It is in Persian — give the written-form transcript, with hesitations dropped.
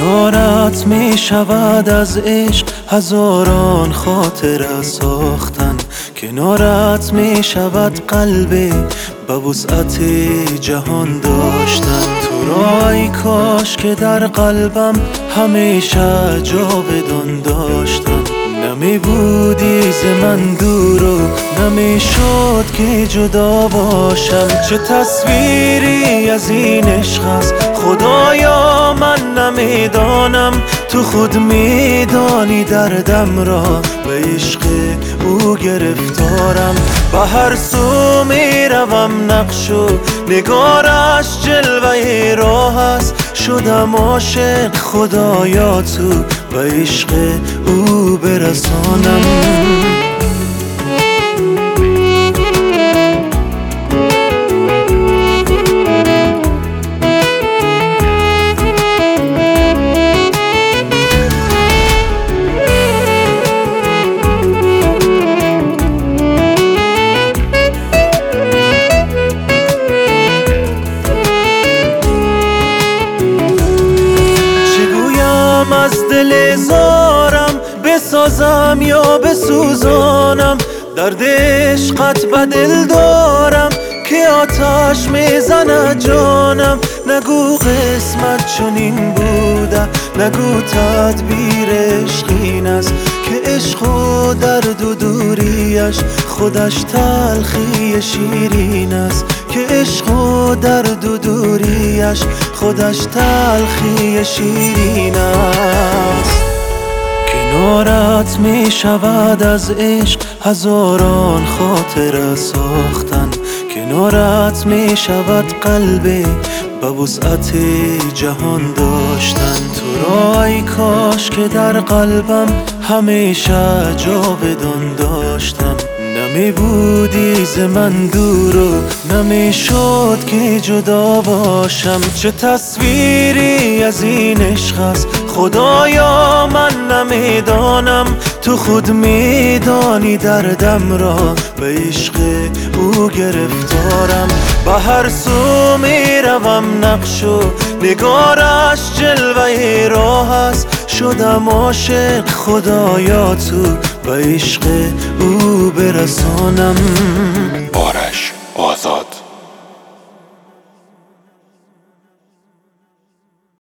کنارت می شود از عشق هزاران خاطره ساختن، کنارت می شود قلبی به وسعت جهان داشتن. تو را ای کاش که در قلبم همیشه جاودان داشتم. نمی بودی ز من دور و نمی شد که جدا باشم. چه تصویری از این عشق است خدایا من نمیدانم، تو خود میدانی دردم را به عشق او گرفتارم. به هر سو میروم نقش و نگارش جلوه راه است، شدم عاشق خدایا تو به عشق او برسانم. از دل زارم بسازم یا بسوزانم، درد عشقت به دل دارم که آتش میزند جانم. نگو قسمت چنین بوده، نگو تدبیر عشق این است که عشق و درد و دوریش خودش تلخی شیرین است، که عشق و درد و دوریش خودش تلخی شیرین است. کنارت می شود از عشق هزاران خاطره ساختن، کنارت می شود قلبی به وسعت جهان داشتن. تو را ای کاش که در قلبم همیشه جاودان داشتم. نمی بودی ز من دور و نمی شد که جدا باشم. چه تصویری از این عشق است خدایا من نمیدانم، تو خود میدانی دردم را به عشق او گرفتارم. به هر سو میروم نقش و نگارش جلوه راه است، شدم عاشق خدایا تو به عشق او برسانم. آرش آزاد.